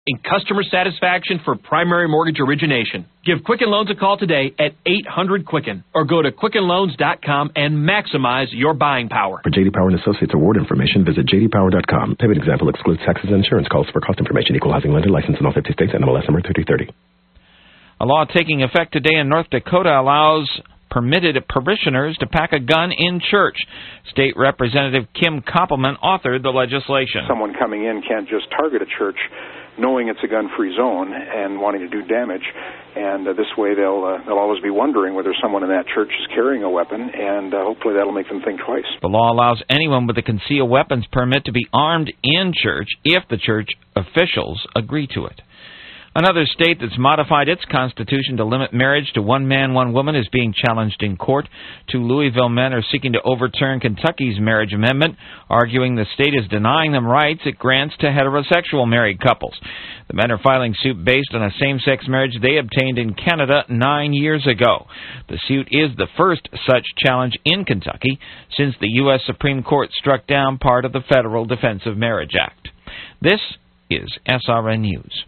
in customer satisfaction for primary mortgage origination. Give Quicken Loans a call today at 800-QUICKEN or go to QuickenLoans.com and maximize your buying power. For J.D. Power and Associates award information, visit jdpower.com. Payment example excludes taxes and insurance calls. For cost information, equal housing lender license in all 50 states, NMLS number 3030. A law taking effect today in North Dakota allows permitted parishioners to pack a gun in church. State Representative Kim Koppelman authored the legislation. Someone coming in can't just target a church knowing it's a gun-free zone and wanting to do damage, and this way they'll always be wondering whether someone in that church is carrying a weapon, and hopefully that'll make them think twice. The law allows anyone with a concealed weapons permit to be armed in church if the church officials agree to it. Another state that's modified its constitution to limit marriage to one man, one woman is being challenged in court. Two Louisville men are seeking to overturn Kentucky's marriage amendment, arguing the state is denying them rights it grants to heterosexual married couples. The men are filing suit based on a same-sex marriage they obtained in Canada 9 years ago. The suit is the first such challenge in Kentucky since the U.S. Supreme Court struck down part of the Federal Defense of Marriage Act. This is SRN News.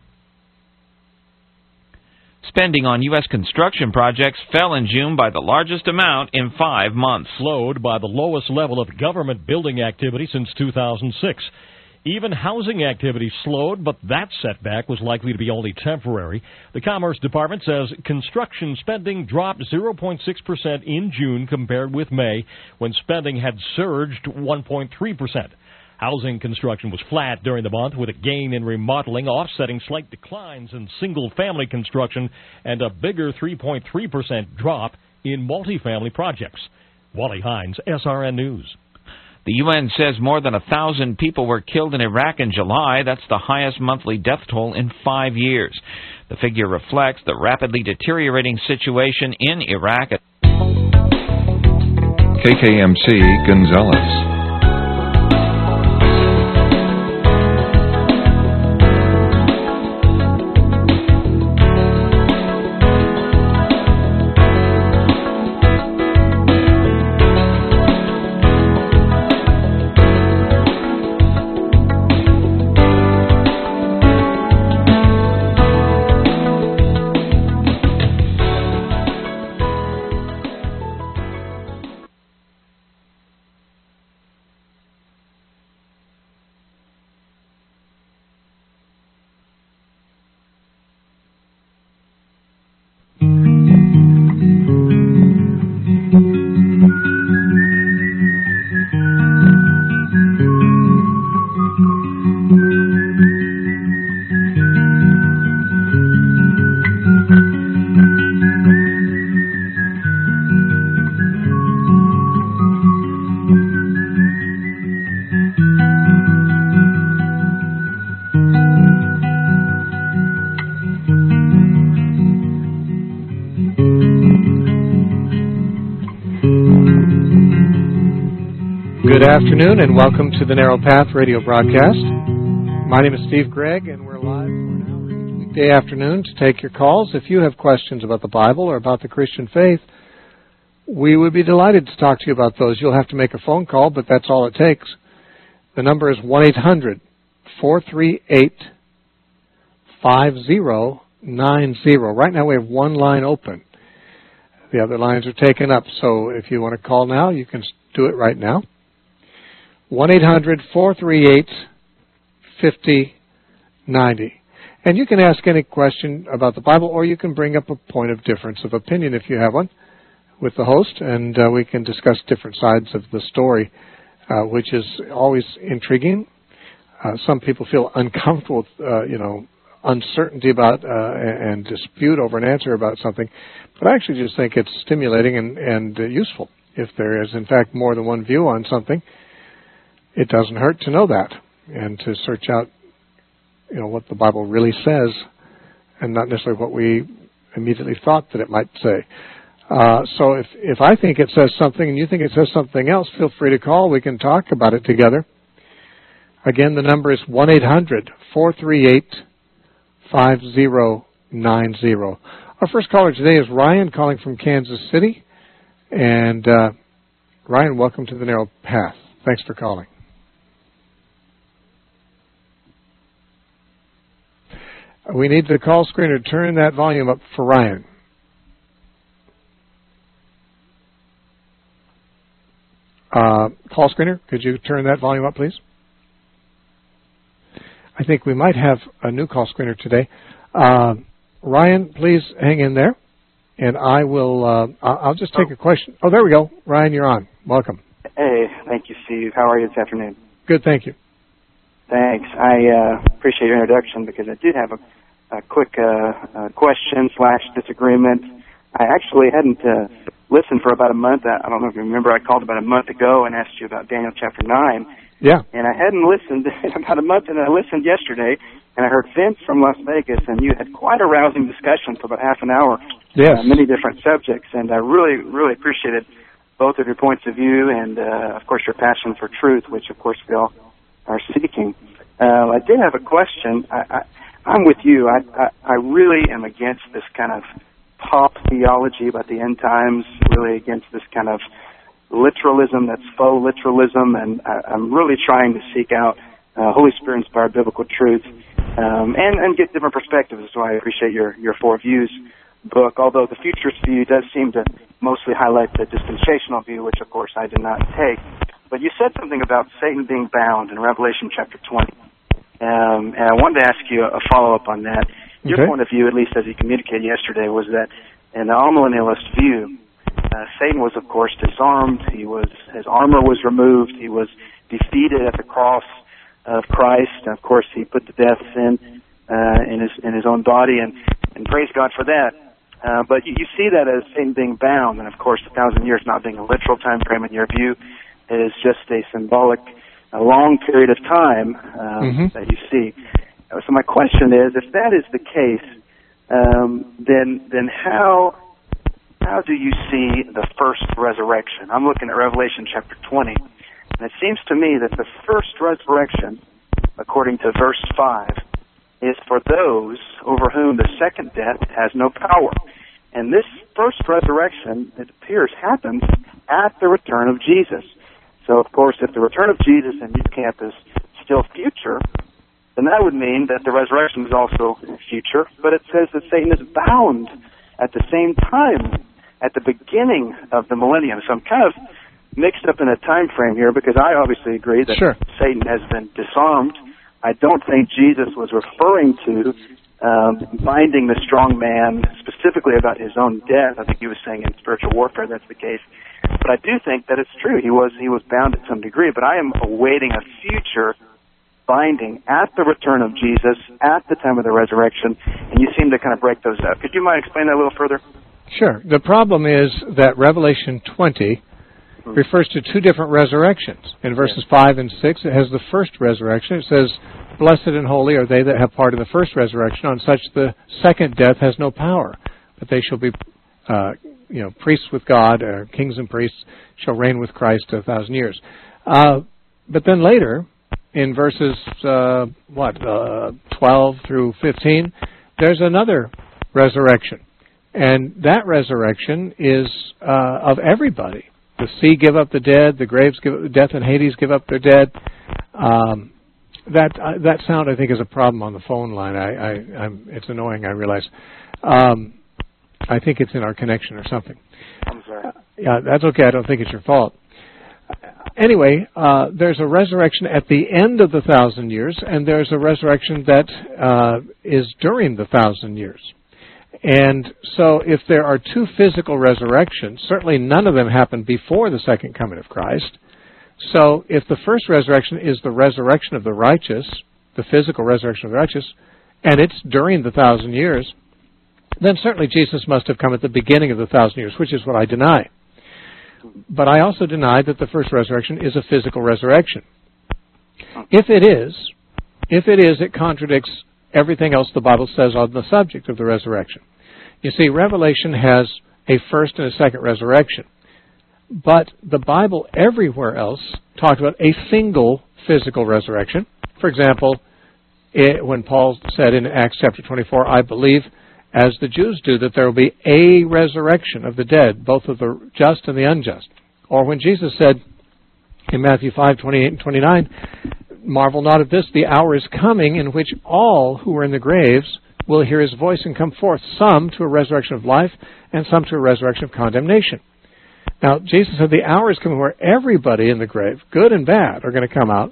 Spending on U.S. construction projects fell in June by the largest amount in 5 months. Slowed by the lowest level of government building activity since 2006. Even housing activity slowed, but that setback was likely to be only temporary. The Commerce Department says construction spending dropped 0.6% in June compared with May, when spending had surged 1.3%. Housing construction was flat during the month, with a gain in remodeling offsetting slight declines in single-family construction and a bigger 3.3% drop in multifamily projects. Wally Hines, SRN News. The UN says more than 1,000 people were killed in Iraq in July. That's the highest monthly death toll in 5 years. The figure reflects the rapidly deteriorating situation in Iraq. KKMC Gonzales. Good afternoon and welcome to the Narrow Path radio broadcast. My name is Steve Gregg and we're live for an hour each weekday afternoon to take your calls. If you have questions about the Bible or about the Christian faith, we would be delighted to talk to you about those. You'll have to make a phone call, but that's all it takes. The number is 1-800-438-5090. Right now we have one line open. The other lines are taken up, so if you want to call now, you can do it right now. 1-800-438-5090. And you can ask any question about the Bible, or you can bring up a point of difference of opinion if you have one with the host, and we can discuss different sides of the story, which is always intriguing. Some people feel uncomfortable with, uncertainty about and dispute over an answer about something, but I actually just think it's stimulating and useful. If there is, in fact, more than one view on something, it doesn't hurt to know that and to search out, what the Bible really says and not necessarily what we immediately thought that it might say. So if I think it says something and you think it says something else, feel free to call. We can talk about it together. Again, the number is 1-800-438-5090. Our first caller today is Ryan, calling from Kansas City. And Ryan, welcome to the Narrow Path. Thanks for calling. We need the call screener to turn that volume up for Ryan. Call screener, could you turn that volume up, please? I think we might have a new call screener today. Ryan, please hang in there, and I will. I'll just take a question. Oh, there we go. Ryan, you're on. Welcome. Hey, thank you, Steve. How are you this afternoon? Good, thank you. Thanks. I appreciate your introduction because I did have a quick question/disagreement. I actually hadn't listened for about a month. I don't know if you remember. I called about a month ago and asked you about Daniel chapter 9. Yeah. And I hadn't listened in about a month, and I listened yesterday, and I heard Vince from Las Vegas, and you had quite a rousing discussion for about half an hour. Yes. Many different subjects, and I really, really appreciated both of your points of view and, of course, your passion for truth, which, of course, we all are seeking. I did have a question. I'm with you. I really am against this kind of pop theology about the end times, really against this kind of literalism that's faux literalism, and I'm really trying to seek out Holy Spirit-inspired biblical truth and get different perspectives. So I appreciate your Four Views book, although the futurist view does seem to mostly highlight the dispensational view, which, of course, I did not take. But you said something about Satan being bound in Revelation chapter 20. And I wanted to ask you a follow-up on that. Your point of view, at least as you communicated yesterday, was that in the amillennialist view, Satan was, of course, disarmed. His armor was removed. He was defeated at the cross of Christ. And of course, he put to death sin in his own body, and praise God for that. But you see that as Satan being bound, and of course, 1,000 years not being a literal time frame in your view. It is just a symbolic, a long period of time that you see. So my question is, if that is the case, then how do you see the first resurrection? I'm looking at Revelation chapter 20, and it seems to me that the first resurrection, according to verse 5, is for those over whom the second death has no power. And this first resurrection, it appears, happens at the return of Jesus. So, of course, if the return of Jesus in Youth Camp is still future, then that would mean that the resurrection is also future, but it says that Satan is bound at the same time at the beginning of the millennium. So I'm kind of mixed up in a time frame here because I obviously agree that Satan has been disarmed. I don't think Jesus was referring to binding the strong man specifically about his own death. I think he was saying in spiritual warfare that's the case. But I do think that it's true. He was bound at some degree, but I am awaiting a future binding at the return of Jesus, at the time of the resurrection, and you seem to kind of break those up. Could you mind explaining that a little further? Sure. The problem is that Revelation 20 refers to two different resurrections. In verses 5 and 6, it has the first resurrection. It says, "Blessed and holy are they that have part of the first resurrection. On such the second death has no power, but they shall be priests with God, or kings and priests shall reign with Christ 1,000 years." But then later, in verses 12 through 15, there's another resurrection. And that resurrection is of everybody. The sea give up the dead, the graves give up, death and Hades give up their dead. That sound, I think, is a problem on the phone line. It's annoying, I realize. I think it's in our connection or something. I'm sorry. Yeah, that's okay. I don't think it's your fault. Anyway, there's a resurrection at the end of the 1,000 years, and there's a resurrection that is during the 1,000 years. And so if there are two physical resurrections, certainly none of them happened before the second coming of Christ. So if the first resurrection is the resurrection of the righteous, the physical resurrection of the righteous, and it's during the 1,000 years, then certainly Jesus must have come at the beginning of the 1,000 years, which is what I deny. But I also deny that the first resurrection is a physical resurrection. If it is, it contradicts everything else the Bible says on the subject of the resurrection. You see, Revelation has a first and a second resurrection. But the Bible everywhere else talked about a single physical resurrection. For example, when Paul said in Acts chapter 24, "I believe, as the Jews do, that there will be a resurrection of the dead, both of the just and the unjust." Or when Jesus said in Matthew 5:28 and 29, "Marvel not at this, the hour is coming in which all who are in the graves will hear his voice and come forth, some to a resurrection of life and some to a resurrection of condemnation. Now, Jesus said the hour is coming where everybody in the grave, good and bad, are going to come out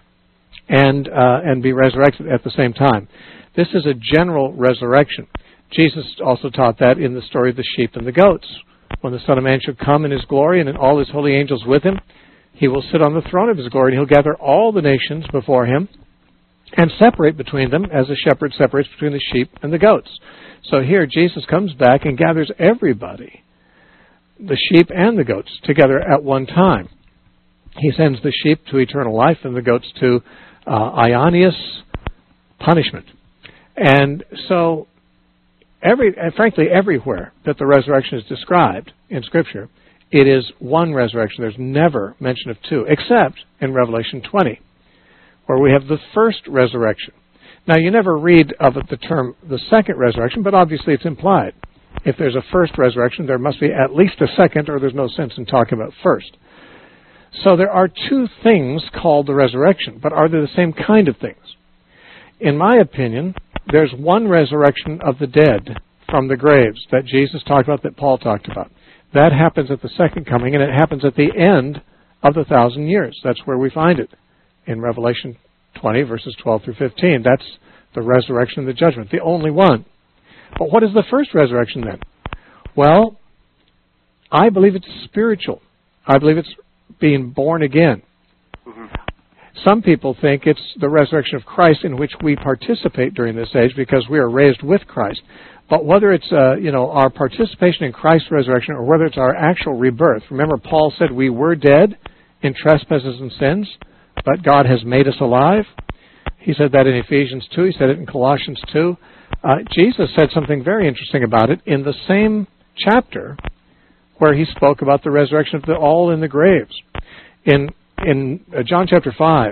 and be resurrected at the same time. This is a general resurrection. Jesus also taught that in the story of the sheep and the goats. When the Son of Man shall come in his glory and in all his holy angels with him, he will sit on the throne of his glory, and he'll gather all the nations before him and separate between them as a shepherd separates between the sheep and the goats. So here Jesus comes back and gathers everybody, the sheep and the goats, together at one time. He sends the sheep to eternal life and the goats to aionios punishment. And so, frankly, everywhere that the resurrection is described in Scripture, it is one resurrection. There's never mention of two, except in Revelation 20, where we have the first resurrection. Now, you never read of it the term the second resurrection, but obviously it's implied. If there's a first resurrection, there must be at least a second, or there's no sense in talking about first. So there are two things called the resurrection, but are they the same kind of things? In my opinion, there's one resurrection of the dead from the graves that Jesus talked about, that Paul talked about. That happens at the second coming, and it happens at the end of the 1,000 years. That's where we find it, in Revelation 20, verses 12 through 15. That's the resurrection and the judgment, the only one. But what is the first resurrection then? Well, I believe it's spiritual. I believe it's being born again. Some people think it's the resurrection of Christ in which we participate during this age because we are raised with Christ. But whether it's our participation in Christ's resurrection or whether it's our actual rebirth, remember Paul said we were dead in trespasses and sins, but God has made us alive. He said that in Ephesians 2. He said it in Colossians 2. Jesus said something very interesting about it in the same chapter where he spoke about the resurrection of the all in the graves. In John chapter 5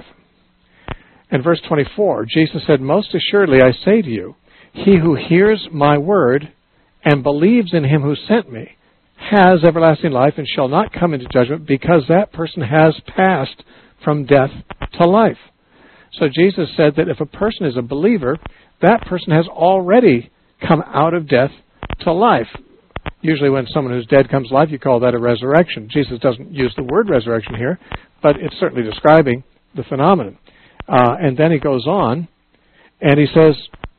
and verse 24, Jesus said, "Most assuredly I say to you, he who hears my word and believes in him who sent me has everlasting life and shall not come into judgment, because that person has passed from death to life." So Jesus said that if a person is a believer, that person has already come out of death to life. Usually when someone who's dead comes to life, you call that a resurrection. Jesus doesn't use the word resurrection here, but it's certainly describing the phenomenon. And then he goes on, and he says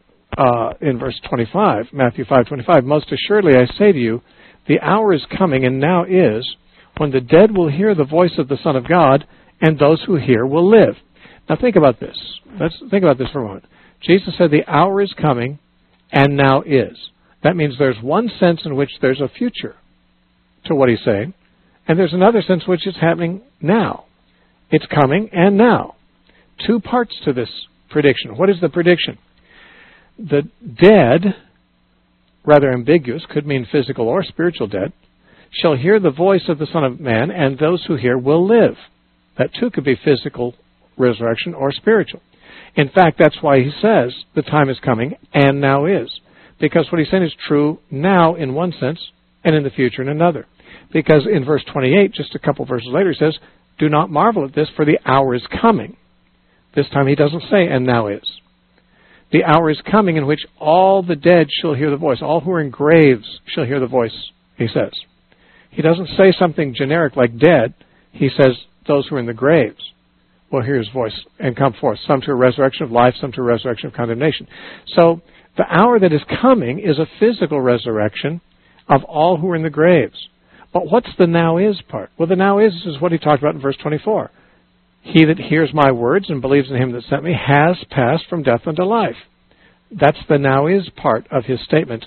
in verse 25, Matthew 5:25, "Most assuredly I say to you, the hour is coming, and now is, when the dead will hear the voice of the Son of God, and those who hear will live." Now think about this. Let's think about this for a moment. Jesus said the hour is coming, and now is. That means there's one sense in which there's a future to what he's saying, and there's another sense in which it's happening now. It's coming and now. Two parts to this prediction. What is the prediction? The dead, rather ambiguous, could mean physical or spiritual dead, shall hear the voice of the Son of Man, and those who hear will live. That too could be physical resurrection or spiritual. In fact, that's why he says the time is coming and now is. Because what he's saying is true now in one sense and in the future in another. Because in verse 28, just a couple verses later, he says, "Do not marvel at this, for the hour is coming." This time he doesn't say, "and now is." The hour is coming in which all the dead shall hear the voice. All who are in graves shall hear the voice, he says. He doesn't say something generic like dead. He says those who are in the graves will hear his voice and come forth, some to a resurrection of life, some to a resurrection of condemnation. So the hour that is coming is a physical resurrection of all who are in the graves. But what's the now is part? Well, the now is what he talked about in verse 24. "He that hears my words and believes in him that sent me has passed from death unto life." That's the now is part of his statement,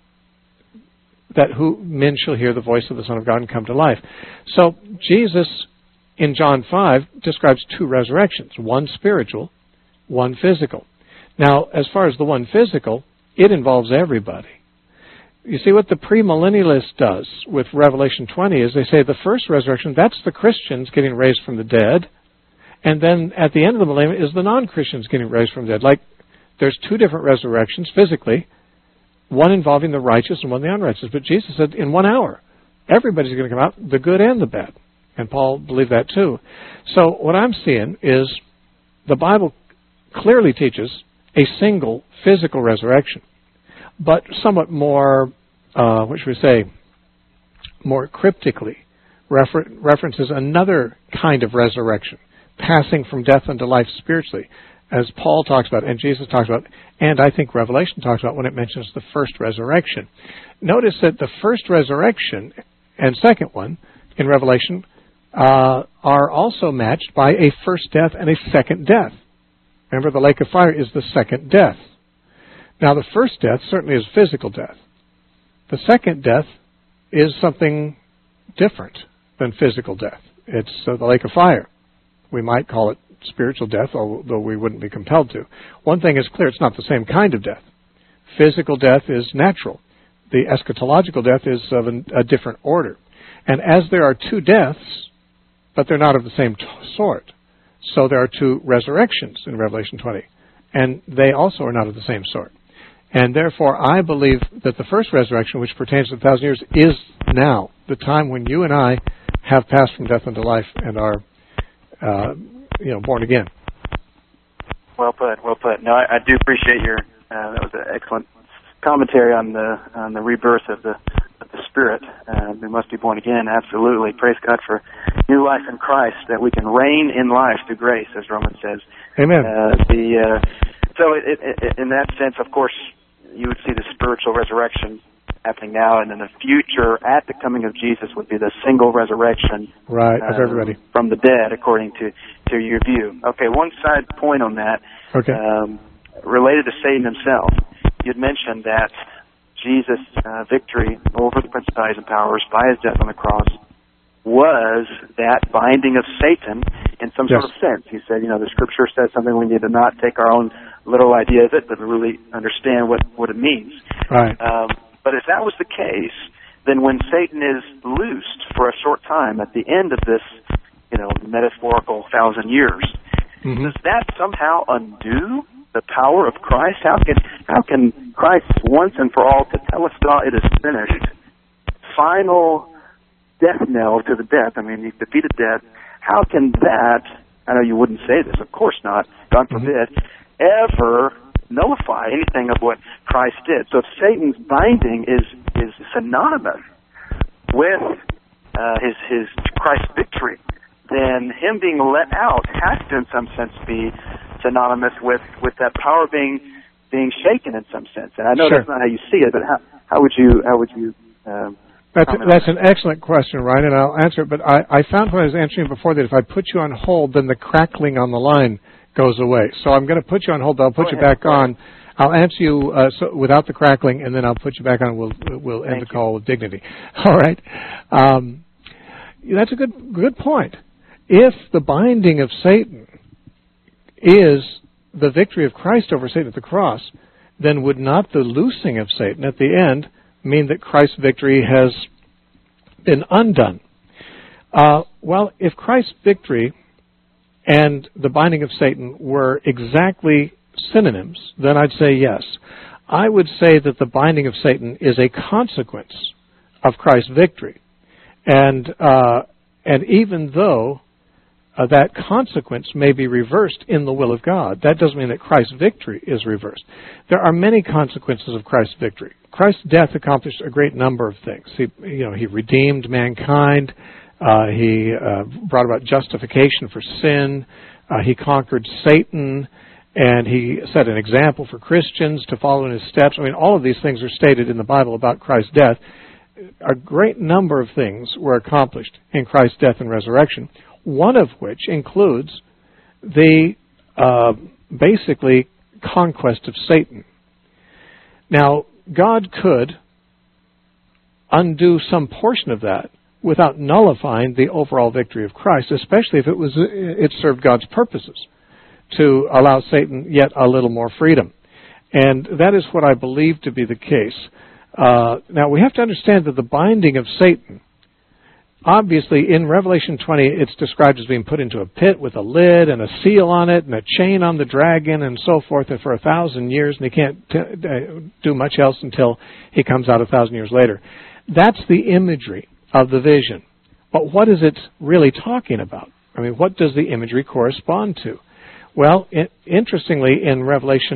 that who men shall hear the voice of the Son of God and come to life. So Jesus, in John 5, describes two resurrections, one spiritual, one physical. Now, as far as the one physical, it involves everybody. You see, what the premillennialist does with Revelation 20 is they say the first resurrection, that's the Christians getting raised from the dead, and then at the end of the millennium is the non-Christians getting raised from the dead. Like, there's two different resurrections physically, one involving the righteous and one the unrighteous. But Jesus said in 1 hour, everybody's going to come out, the good and the bad. And Paul believed that too. So what I'm seeing is the Bible clearly teaches a single physical resurrection. but somewhat more, what should we say, more cryptically, references another kind of resurrection, passing from death unto life spiritually, as Paul talks about, and Jesus talks about, and I think Revelation talks about when it mentions the first resurrection. Notice that the first resurrection and second one in Revelation are also matched by a first death and a second death. Remember, the lake of fire is the second death. Now, the first death certainly is physical death. The second death is something different than physical death. It's the lake of fire. We might call it spiritual death, although we wouldn't be compelled to. One thing is clear, it's not the same kind of death. Physical death is natural. The eschatological death is of a different order. And as there are two deaths, but they're not of the same sort, so there are two resurrections in Revelation 20, and they also are not of the same sort. And therefore, I believe that the first resurrection, which pertains to 1,000 years, is now, the time when you and I have passed from death unto life and are born again. Well put. No, I do appreciate your. That was an excellent commentary on the rebirth of the Spirit. We must be born again. Absolutely. Praise God for new life in Christ, that we can reign in life through grace, as Romans says. Amen. So in that sense, of course, you would see the spiritual resurrection happening now, and in the future, at the coming of Jesus, would be the single resurrection, right, of everybody from the dead, according to your view. Okay, one side point on that, okay, related to Satan himself. You'd mentioned that Jesus' victory over the principalities and powers by his death on the cross was that binding of Satan in some sort of sense. He said, the Scripture says something, we need to not take our own little idea of it, but really understand what it means. Right. But if that was the case, then when Satan is loosed for a short time at the end of this, metaphorical 1,000 years, does that somehow undo the power of Christ? How can Christ once and for all tetelestai, it is finished, final death knell to the death? I mean, he defeated death. How can that, I know you wouldn't say this, of course not, God forbid, ever nullify anything of what Christ did? So if Satan's binding is synonymous with his Christ's victory, then him being let out has to, in some sense, be synonymous with that power being shaken in some sense. And I know that's not how you see it, but how would you? That's an excellent question, Ryan, and I'll answer it. But I found when I was answering before that if I put you on hold, then the crackling on the line goes away. So I'm going to put you on hold, but I'll put you back on. I'll answer you without the crackling, and then I'll put you back on. We'll end the call with dignity. All right. That's a good point. If the binding of Satan is the victory of Christ over Satan at the cross, then would not the loosing of Satan at the end mean that Christ's victory has been undone? Well, if Christ's victory and the binding of Satan were exactly synonyms, then I'd say yes. I would say that the binding of Satan is a consequence of Christ's victory. And even though that consequence may be reversed in the will of God, that doesn't mean that Christ's victory is reversed. There are many consequences of Christ's victory. Christ's death accomplished a great number of things. He redeemed mankind. He brought about justification for sin. He conquered Satan, and he set an example for Christians to follow in his steps. I mean, all of these things are stated in the Bible about Christ's death. A great number of things were accomplished in Christ's death and resurrection, one of which includes the basically conquest of Satan. Now, God could undo some portion of that without nullifying the overall victory of Christ, especially if it served God's purposes to allow Satan yet a little more freedom. And that is what I believe to be the case. Now, we have to understand that the binding of Satan, obviously, in Revelation 20, it's described as being put into a pit with a lid and a seal on it and a chain on the dragon and so forth, and for 1,000 years, and he can't do much else until he comes out 1,000 years later. That's the imagery of the vision. But what is it really talking about? I mean, what does the imagery correspond to? Well, interestingly, in Revelation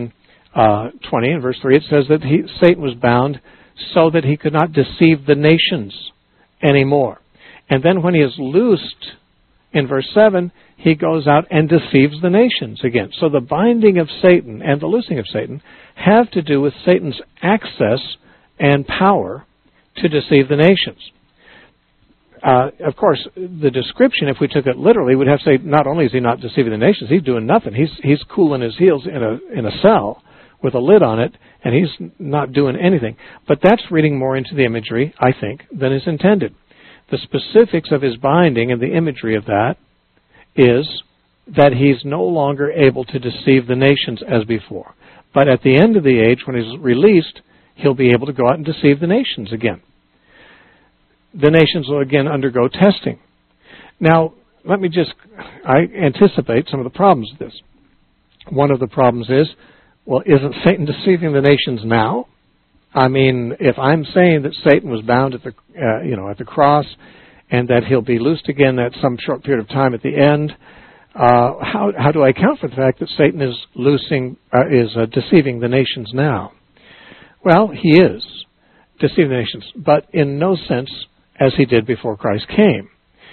20 in verse 3, it says that Satan was bound so that he could not deceive the nations anymore. And then when he is loosed, in verse 7, he goes out and deceives the nations again. So the binding of Satan and the loosing of Satan have to do with Satan's access and power to deceive the nations. Of course, the description, if we took it literally, would have to say not only is he not deceiving the nations, he's doing nothing. He's cooling his heels in a cell with a lid on it, and he's not doing anything. But that's reading more into the imagery, I think, than is intended. The specifics of his binding and the imagery of that is that he's no longer able to deceive the nations as before. But at the end of the age, when he's released, he'll be able to go out and deceive the nations again. The nations will again undergo testing. Now, I anticipate some of the problems of this. One of the problems is, well, isn't Satan deceiving the nations now? I mean, if I'm saying that Satan was bound at the cross, and that he'll be loosed again at some short period of time at the end, how do I account for the fact that Satan is deceiving the nations now? Well, he is deceiving the nations, but in no sense as he did before Christ came.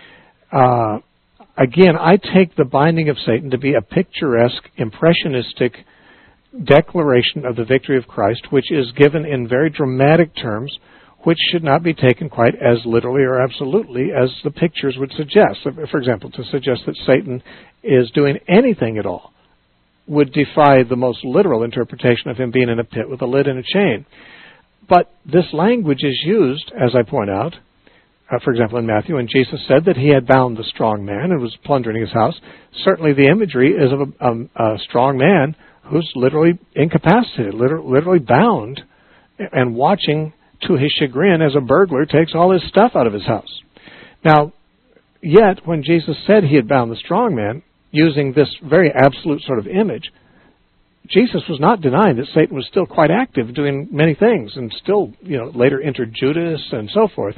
Again, I take the binding of Satan to be a picturesque, impressionistic declaration of the victory of Christ, which is given in very dramatic terms, which should not be taken quite as literally or absolutely as the pictures would suggest. For example, to suggest that Satan is doing anything at all would defy the most literal interpretation of him being in a pit with a lid and a chain. But this language is used, as I point out, for example, in Matthew, when Jesus said that he had bound the strong man and was plundering his house. Certainly the imagery is of a strong man who's literally incapacitated, literally bound, and watching to his chagrin as a burglar takes all his stuff out of his house. Now, yet, when Jesus said he had bound the strong man, using this very absolute sort of image, Jesus was not denying that Satan was still quite active, doing many things, and still, later entered Judas and so forth.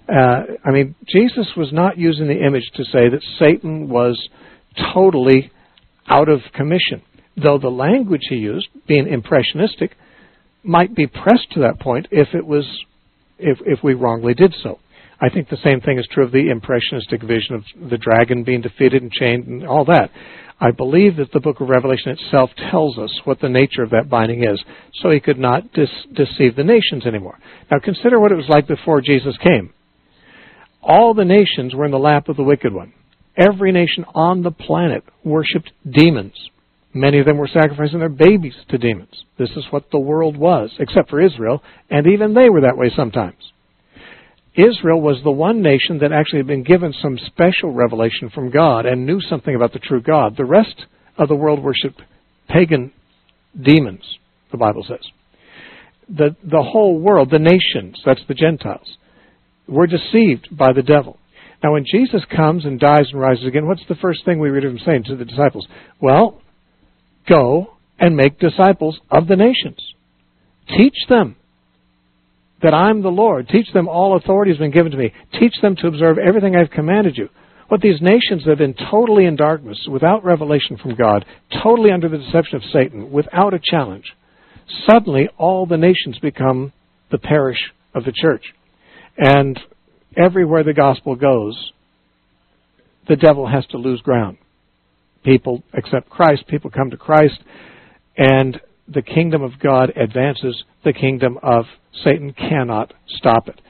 Jesus was not using the image to say that Satan was totally out of commission, though the language he used, being impressionistic, might be pressed to that point if we wrongly did so. I think the same thing is true of the impressionistic vision of the dragon being defeated and chained and all that. I believe that the book of Revelation itself tells us what the nature of that binding is, so he could not deceive the nations anymore. Now consider what it was like before Jesus came. All the nations were in the lap of the wicked one. Every nation on the planet worshipped demons. Many of them were sacrificing their babies to demons. This is what the world was, except for Israel, and even they were that way sometimes. Israel was the one nation that actually had been given some special revelation from God and knew something about the true God. The rest of the world worshipped pagan demons, the Bible says. The whole world, the nations, that's the Gentiles, were deceived by the devil. Now, when Jesus comes and dies and rises again, what's the first thing we read of him saying to the disciples? Well, go and make disciples of the nations. Teach them that I'm the Lord. Teach them all authority has been given to me. Teach them to observe everything I've commanded you. What these nations that have been totally in darkness, without revelation from God, totally under the deception of Satan, without a challenge, suddenly all the nations become the parish of the church. And everywhere the gospel goes, the devil has to lose ground. People accept Christ, people come to Christ, and the kingdom of God advances. The kingdom of Satan cannot stop it.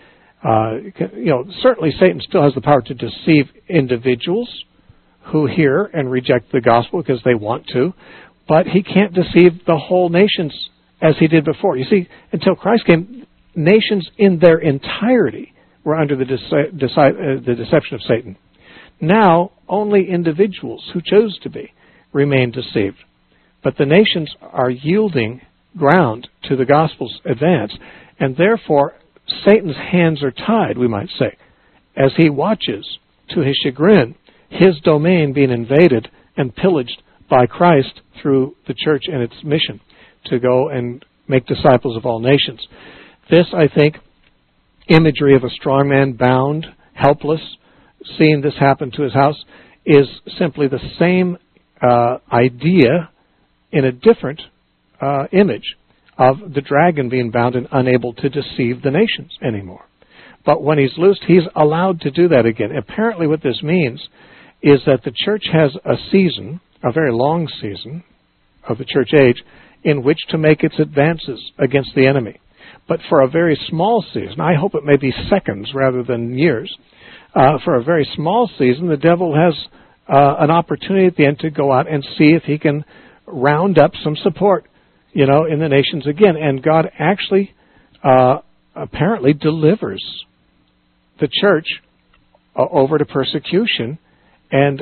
Certainly Satan still has the power to deceive individuals who hear and reject the gospel because they want to, but he can't deceive the whole nations as he did before. You see, until Christ came, nations in their entirety were under the deception of Satan. Now, only individuals who chose to be remain deceived. But the nations are yielding ground to the gospel's advance, and therefore Satan's hands are tied, we might say, as he watches, to his chagrin, his domain being invaded and pillaged by Christ through the church and its mission to go and make disciples of all nations. This, I think, imagery of a strong man bound, helpless, seeing this happen to his house, is simply the same idea in a different image of the dragon being bound and unable to deceive the nations anymore. But when he's loosed, he's allowed to do that again. Apparently what this means is that the church has a season, a very long season of the church age, in which to make its advances against the enemy. But for a very small season, I hope it may be seconds rather than years, for a very small season, the devil has an opportunity at the end to go out and see if he can round up some support, in the nations again. And God actually apparently delivers the church over to persecution, and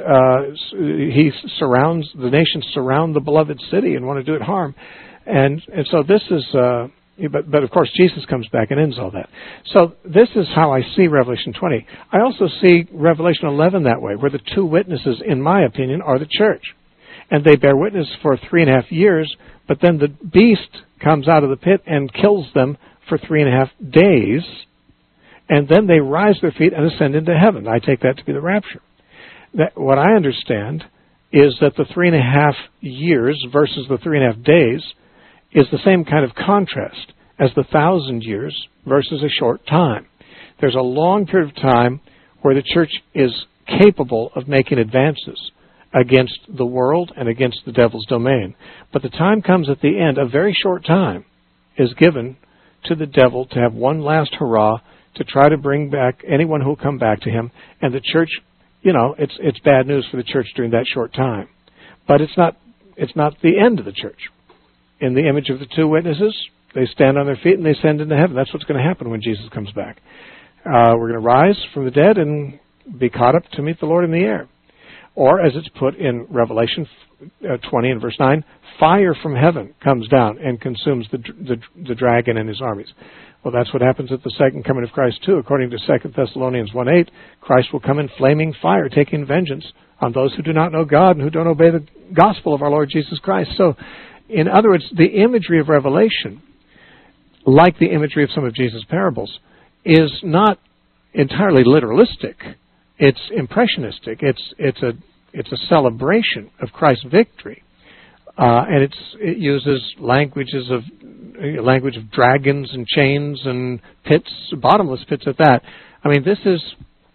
the nations surround the beloved city and want to do it harm. And so this is, but of course Jesus comes back and ends all that. So this is how I see Revelation 20. I also see Revelation 11 that way, where the two witnesses, in my opinion, are the church. And they bear witness for 3.5 years, but then the beast comes out of the pit and kills them for 3.5 days, and then they rise to their feet and ascend into heaven. I take that to be the rapture. What I understand is that the 3.5 years versus the 3.5 days is the same kind of contrast as the 1,000 years versus a short time. There's a long period of time where the church is capable of making advances against the world and against the devil's domain. But the time comes at the end, a very short time is given to the devil to have one last hurrah to try to bring back anyone who will come back to him. And the church, it's bad news for the church during that short time. But it's not the end of the church. In the image of the two witnesses, they stand on their feet and they ascend into heaven. That's what's going to happen when Jesus comes back. We're going to rise from the dead and be caught up to meet the Lord in the air. Or, as it's put in Revelation 20 and verse 9, fire from heaven comes down and consumes the dragon and his armies. Well, that's what happens at the second coming of Christ too. According to 2 Thessalonians 1:8, Christ will come in flaming fire, taking vengeance on those who do not know God and who don't obey the gospel of our Lord Jesus Christ. So, in other words, the imagery of Revelation, like the imagery of some of Jesus' parables, is not entirely literalistic. It's impressionistic. It's a celebration of Christ's victory, and it uses language of dragons and chains and pits, bottomless pits at that. I mean, this is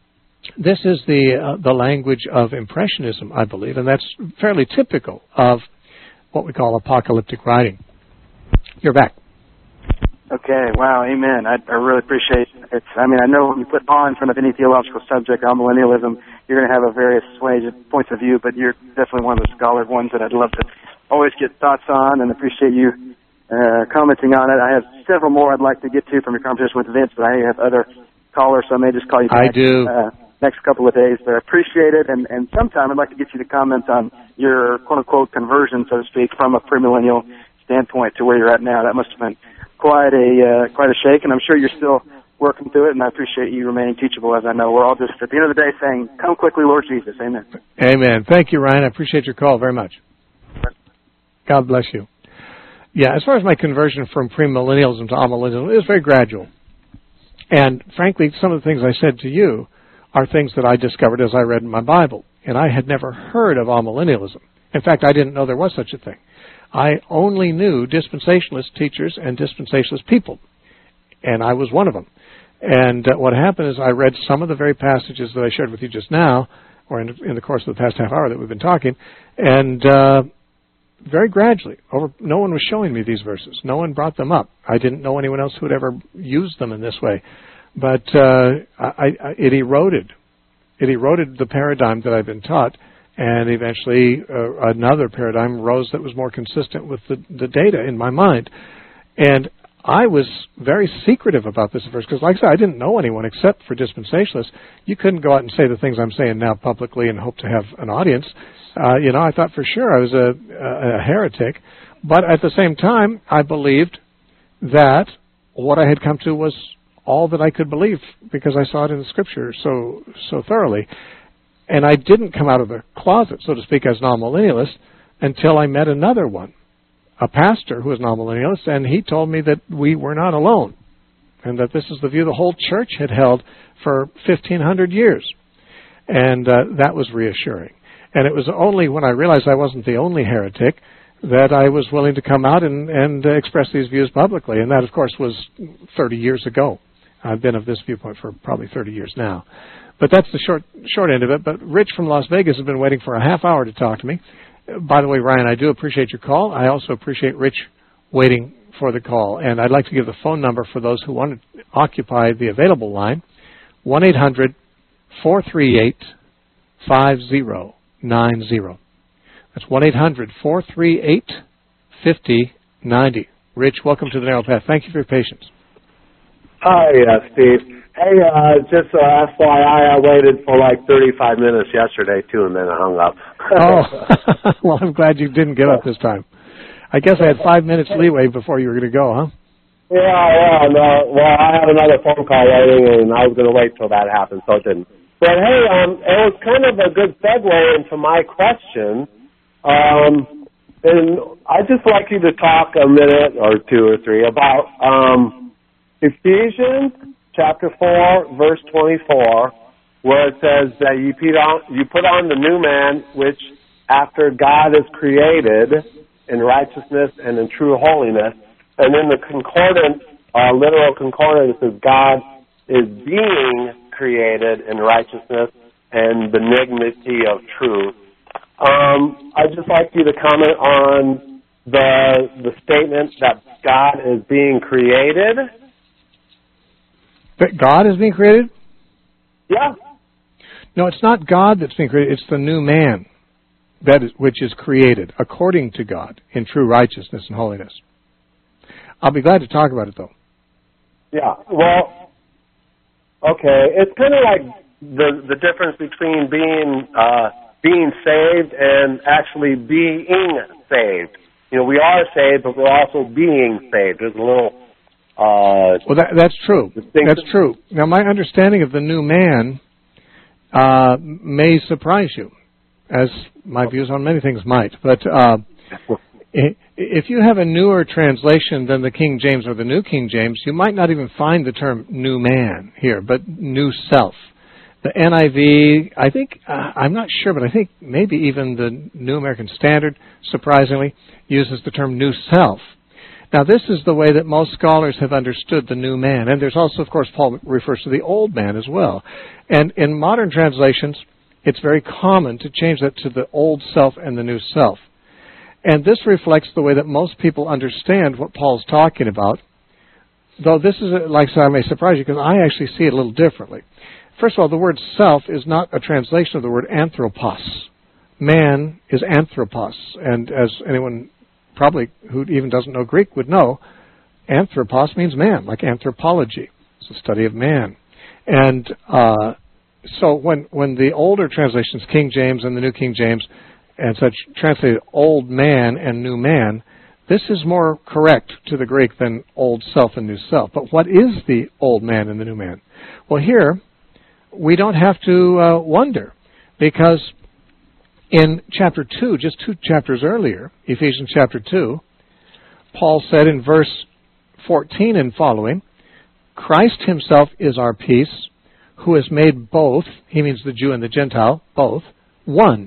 the language of impressionism, I believe, and that's fairly typical of what we call apocalyptic writing. You're back. Okay, wow, amen. I really appreciate it. I know when you put on in front of any theological subject on millennialism, you're going to have a various points of view, but you're definitely one of the scholar ones that I'd love to always get thoughts on, and appreciate you commenting on it. I have several more I'd like to get to from your conversation with Vince, but I have other callers, so I may just call you back. I do. Next couple of days, but I appreciate it, and sometime I'd like to get you to comment on your quote-unquote conversion, so to speak, from a premillennial standpoint to where you're at now. That must have been quite a shake, and I'm sure you're still working through it, and I appreciate you remaining teachable, as I know we're all just at the end of the day saying, come quickly, Lord Jesus. Amen. Amen. Thank you, Ryan. I appreciate your call very much. God bless you. Yeah, as far as my conversion from premillennialism to amillennialism, it was very gradual. And frankly, some of the things I said to you are things that I discovered as I read in my Bible. And I had never heard of amillennialism. In fact, I didn't know there was such a thing. I only knew dispensationalist teachers and dispensationalist people. And I was one of them. And what happened is I read some of the very passages that I shared with you just now, or in the course of the past half hour that we've been talking, and very gradually, no one was showing me these verses. No one brought them up. I didn't know anyone else who had ever used them in this way. But it eroded. It eroded the paradigm that I've been taught, and eventually another paradigm rose that was more consistent with the data in my mind. And I was very secretive about this at first, because like I said, I didn't know anyone except for dispensationalists. You couldn't go out and say the things I'm saying now publicly and hope to have an audience. I thought for sure I was a heretic. But at the same time, I believed that what I had come to was all that I could believe, because I saw it in the Scripture so thoroughly. And I didn't come out of the closet, so to speak, as an amillennialist until I met another one, a pastor who was an amillennialist, and he told me that we were not alone, and that this is the view the whole church had held for 1,500 years. And that was reassuring. And it was only when I realized I wasn't the only heretic that I was willing to come out and express these views publicly. And that, of course, was 30 years ago. I've been of this viewpoint for probably 30 years now. But that's the short end of it. But Rich from Las Vegas has been waiting for a half hour to talk to me. By the way, Ryan, I do appreciate your call. I also appreciate Rich waiting for the call. And I'd like to give the phone number for those who want to occupy the available line, 1-800-438-5090. That's 1-800-438-5090. Rich, welcome to the Narrow Path. Thank you for your patience. Hi, Steve. Hey, just FYI, I waited for like 35 minutes yesterday, too, and then I hung up. Oh, well, I'm glad you didn't give up this time. I guess I had 5 minutes leeway before you were going to go, huh? Yeah, no. Well, I had another phone call waiting, and I was going to wait till that happened, so it didn't. But, hey, it was kind of a good segue into my question. And I'd just like you to talk a minute or two or three about Ephesians chapter 4, verse 24, where it says that you put on the new man, which after God is created in righteousness and in true holiness. And in the concordance, literal concordance, it says God is being created in righteousness and benignity of truth. I'd just like you to comment on the statement that God is being created. That God is being created? Yeah. No, it's not God that's being created. It's the new man which is created according to God in true righteousness and holiness. I'll be glad to talk about it, though. Yeah. Well, okay. It's kind of like the difference between being saved and actually being saved. You know, we are saved, but we're also being saved. There's a little... well, that's true. That's true. Now, my understanding of the new man may surprise you, as my views on many things might. But if you have a newer translation than the King James or the New King James, you might not even find the term new man here, but new self. The NIV, I think, I'm not sure, but I think maybe even the New American Standard, surprisingly, uses the term new self. Now, this is the way that most scholars have understood the new man. And there's also, of course, Paul refers to the old man as well. And in modern translations, it's very common to change that to the old self and the new self. And this reflects the way that most people understand what Paul's talking about, though this is, like I may surprise you, because I actually see it a little differently. First of all, the word self is not a translation of the word anthropos. Man is anthropos. And as anyone probably who even doesn't know Greek would know, anthropos means man, like anthropology. It's the study of man. And so when the older translations, King James and the New King James, and such, translated old man and new man, this is more correct to the Greek than old self and new self. But what is the old man and the new man? Well, here, we don't have to wonder, because in chapter 2, just 2 chapters earlier, Ephesians chapter 2, Paul said in verse 14 and following, Christ himself is our peace, who has made both, he means the Jew and the Gentile, both, one,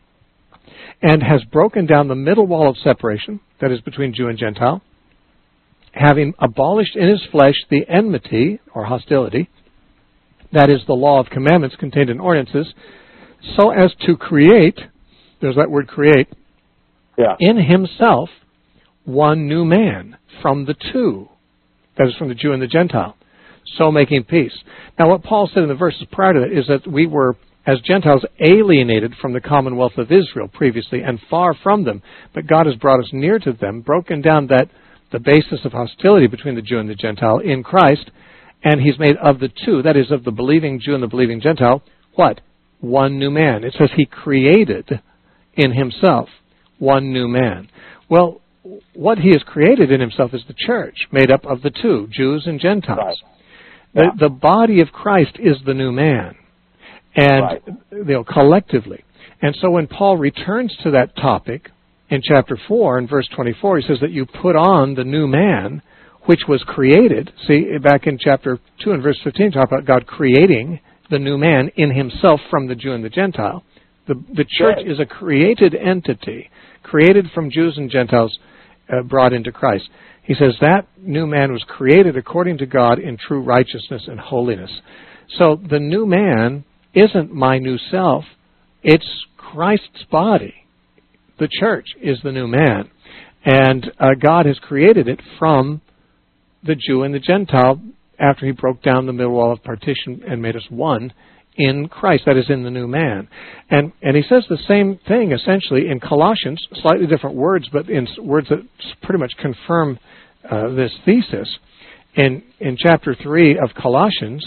and has broken down the middle wall of separation, that is between Jew and Gentile, having abolished in his flesh the enmity, or hostility, that is the law of commandments contained in ordinances, so as to create, there's that word create, in himself one new man from the two, that is from the Jew and the Gentile, so making peace. Now what Paul said in the verses prior to that is that we were, as Gentiles, alienated from the commonwealth of Israel previously and far from them, but God has brought us near to them, broken down the basis of hostility between the Jew and the Gentile in Christ, and he's made of the two, that is, of the believing Jew and the believing Gentile, what? One new man. It says he created in himself one new man. Well, what he has created in himself is the church, made up of the two, Jews and Gentiles. Right. The body of Christ is the new man, and collectively. And so when Paul returns to that topic in chapter 4 and verse 24, he says that you put on the new man, which was created. See, back in chapter 2 and verse 15, talk about God creating the new man in himself from the Jew and the Gentile. The church is a created entity created from Jews and Gentiles, brought into Christ. He says that new man was created according to God in true righteousness and holiness. So the new man isn't my new self. It's Christ's body. The church is the new man. And God has created it from the Jew and the Gentile after he broke down the middle wall of partition and made us one in Christ, that is, in the new man. And he says the same thing, essentially, in Colossians, slightly different words, but in words that pretty much confirm this thesis. In chapter 3 of Colossians,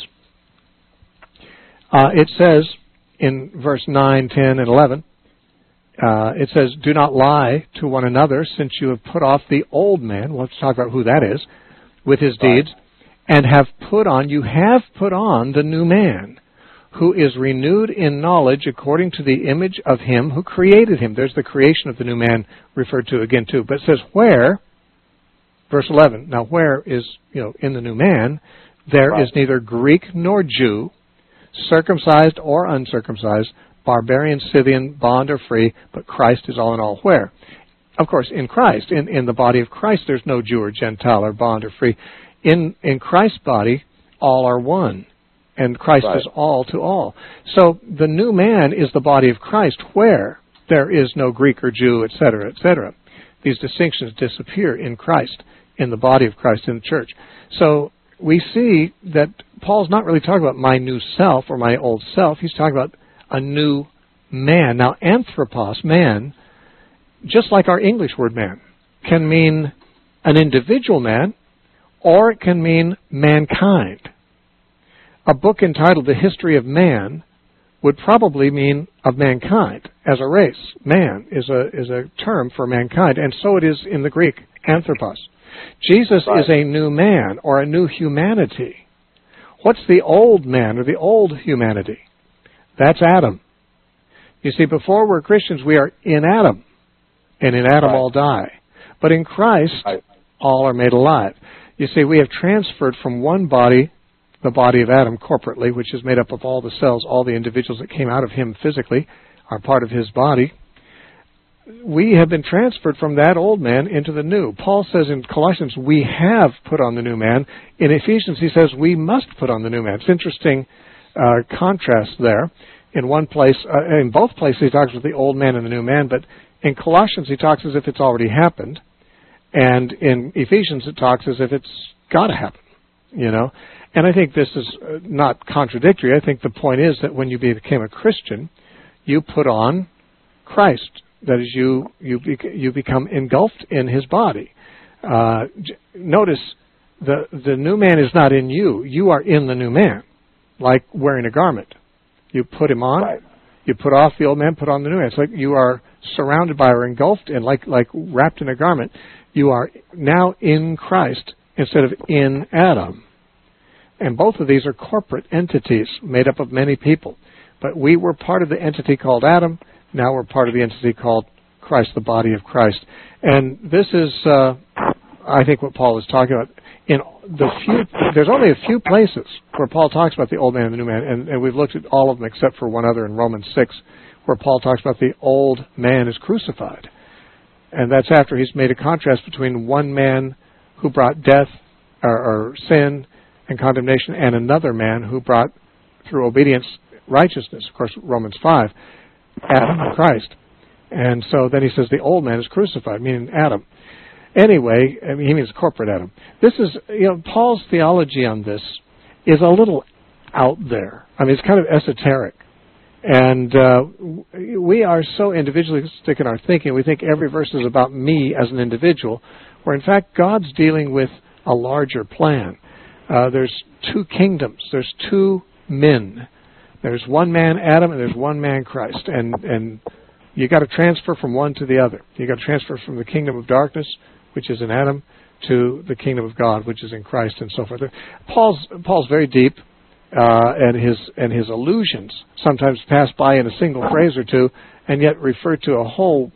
it says, in verse 9, 10, and 11, it says, "Do not lie to one another, since you have put off the old man," we'll have to talk about who that is, "with his deeds, and you have put on the new man, who is renewed in knowledge according to the image of him who created him." There's the creation of the new man referred to again too. But it says where, verse 11, now where is, in the new man, there is neither Greek nor Jew, circumcised or uncircumcised, barbarian, Scythian, bond or free, but Christ is all in all. Where? Of course, in Christ. In the body of Christ, there's no Jew or Gentile or bond or free. In Christ's body, all are one. And Christ is all to all. So the new man is the body of Christ, where there is no Greek or Jew, etc., etc. These distinctions disappear in Christ, in the body of Christ, in the church. So we see that Paul's not really talking about my new self or my old self. He's talking about a new man. Now, anthropos, man, just like our English word man, can mean an individual man, or it can mean mankind. A book entitled The History of Man would probably mean of mankind as a race. Man is a term for mankind, and so it is in the Greek, anthropos. Jesus is a new man, or a new humanity. What's the old man, or the old humanity? That's Adam. You see, before we're Christians, we are in Adam, and in Adam all die. But in Christ, all are made alive. You see, we have transferred from one body, the body of Adam corporately, which is made up of all the cells, all the individuals that came out of him physically, are part of his body. We have been transferred from that old man into the new. Paul says in Colossians, we have put on the new man. In Ephesians, he says we must put on the new man. It's interesting contrast there. In one place, in both places, he talks about the old man and the new man, but in Colossians, he talks as if it's already happened, and in Ephesians, it talks as if it's got to happen, And I think this is not contradictory. I think the point is that when you became a Christian, you put on Christ. That is, you become engulfed in his body. Notice, the new man is not in you. You are in the new man, like wearing a garment. You put him on, you put off the old man, put on the new man. It's like you are surrounded by or engulfed in, like wrapped in a garment. You are now in Christ instead of in Adam. And both of these are corporate entities made up of many people. But we were part of the entity called Adam. Now we're part of the entity called Christ, the body of Christ. And this is, I think, what Paul is talking about. There's only a few places where Paul talks about the old man and the new man, and we've looked at all of them except for one other in Romans 6, where Paul talks about the old man is crucified. And that's after he's made a contrast between one man who brought death or sin and condemnation, and another man who brought, through obedience, righteousness. Of course, Romans 5, Adam and Christ. And so then he says the old man is crucified, meaning Adam. Anyway, he means corporate Adam. This is, Paul's theology on this is a little out there. It's kind of esoteric. And we are so individualistic in our thinking. We think every verse is about me as an individual, where in fact God's dealing with a larger plan. There's two kingdoms. There's two men. There's one man, Adam, and there's one man, Christ. And you got to transfer from one to the other. You got to transfer from the kingdom of darkness, which is in Adam, to the kingdom of God, which is in Christ, and so forth. Paul's very deep, and his allusions sometimes pass by in a single phrase or two, and yet refer to a whole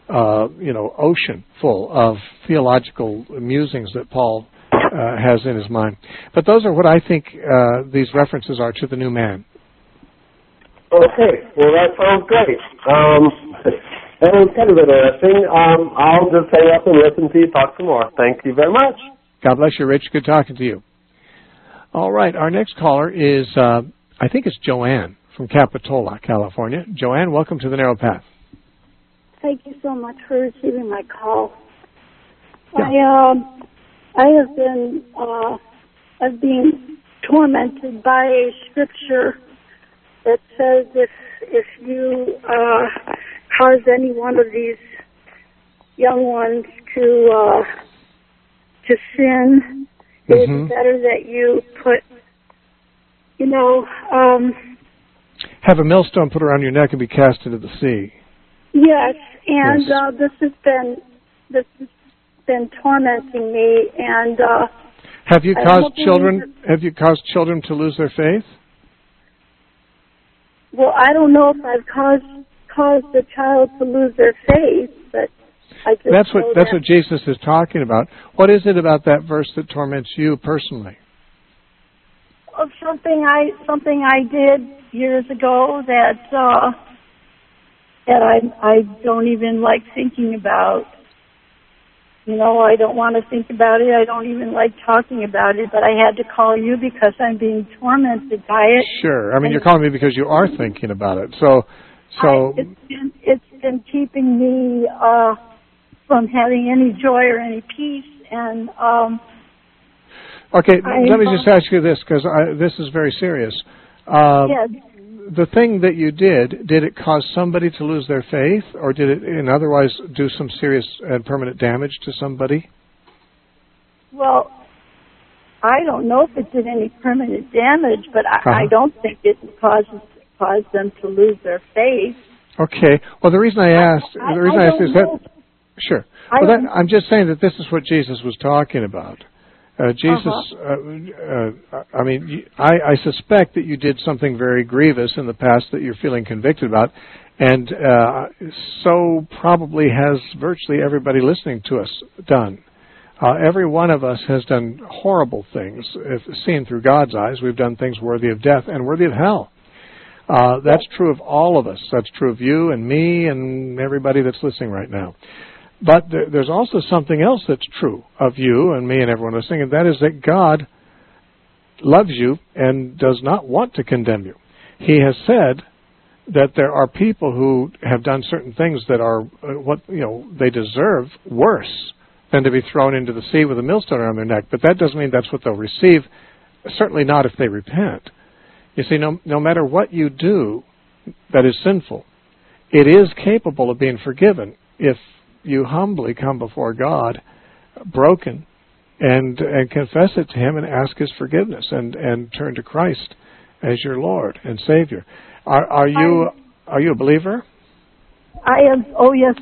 ocean full of theological musings that Paul has in his mind. But those are what I think these references are to the new man. Okay, well that sounds great. And it's kind of interesting. I'll just hang up and listen to you talk some more. Thank you very much. God bless you, Rich. Good talking to you. All right, our next caller is, I think it's Joanne from Capitola, California. Joanne, welcome to the Narrow Path. Thank you so much for receiving my call. Yeah. I have been tormented by a scripture that says if you cause any one of these young ones to sin, it's better that you put, have a millstone put around your neck and be cast into the sea. Yes, and this has been tormenting me. And have you caused children? Have you caused children to lose their faith? Well, I don't know if I've caused a child to lose their faith, but I just that's what Jesus is talking about. What is it about that verse that torments you personally? Something I did years ago that I don't even like thinking about. I don't want to think about it. I don't even like talking about it, but I had to call you because I'm being tormented by it. Sure. I mean, you're calling me because you are thinking about it. So it's been keeping me from having any joy or any peace. And okay, let me just ask you this, because this is very serious. Yes. The thing that you did it cause somebody to lose their faith, or did it otherwise do some serious and permanent damage to somebody? Well, I don't know if it did any permanent damage, but I don't think it caused them to lose their faith. Okay. Well, the reason I asked is that... Sure. I'm just saying that this is what Jesus was talking about. Jesus, I suspect that you did something very grievous in the past that you're feeling convicted about, and so probably has virtually everybody listening to us done. Every one of us has done horrible things. If seen through God's eyes, we've done things worthy of death and worthy of hell. That's true of all of us. That's true of you and me and everybody that's listening right now. But there's also something else that's true of you and me and everyone listening, and that is that God loves you and does not want to condemn you. He has said that there are people who have done certain things that are they deserve worse than to be thrown into the sea with a millstone around their neck. But that doesn't mean that's what they'll receive. Certainly not if they repent. You see, no matter what you do that is sinful, it is capable of being forgiven if you humbly come before God, broken, and confess it to Him and ask His forgiveness and turn to Christ as your Lord and Savior. Are you a believer? I am. Oh yes.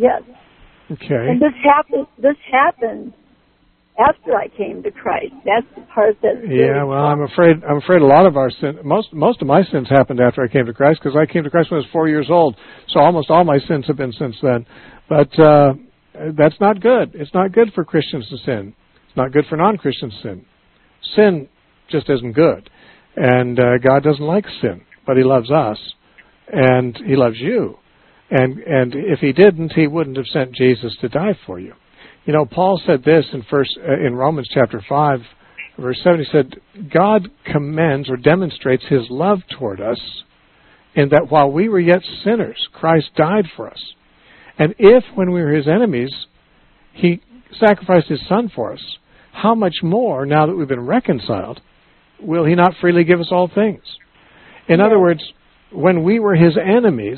Okay. And this happened after I came to Christ. That's the part that. Yeah. Well, I'm afraid a lot of our sin, most of my sins happened after I came to Christ, because I came to Christ when I was 4 years old. So almost all my sins have been since then. But that's not good. It's not good for Christians to sin. It's not good for non-Christians to sin. Sin just isn't good. And God doesn't like sin, but He loves us, and He loves you. And if He didn't, He wouldn't have sent Jesus to die for you. Paul said this in Romans chapter 5, verse 7. He said, God commends or demonstrates His love toward us in that while we were yet sinners, Christ died for us. And if, when we were His enemies, He sacrificed His Son for us, how much more, now that we've been reconciled, will He not freely give us all things? In other words, when we were His enemies,